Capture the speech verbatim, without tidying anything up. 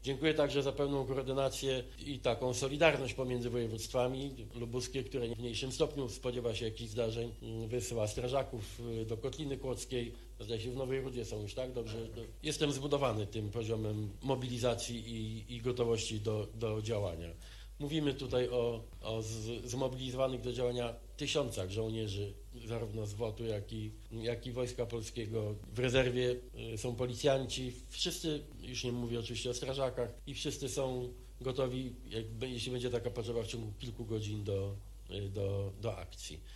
Dziękuję także za pełną koordynację i taką solidarność pomiędzy województwami. Lubuskie, które w mniejszym stopniu spodziewa się jakichś zdarzeń, wysyła strażaków do Kotliny Kłodzkiej. Zdaje się, w Nowej Rudzie są już tak dobrze. Jestem zbudowany tym poziomem mobilizacji i, i gotowości do, do działania. Mówimy tutaj o, o z, zmobilizowanych do działania tysiącach żołnierzy, zarówno z WOT-u, jak i, jak i Wojska Polskiego. W rezerwie są policjanci, wszyscy, już nie mówię oczywiście o strażakach, i wszyscy są gotowi, jak, jeśli będzie taka potrzeba, w ciągu kilku godzin do, do, do akcji.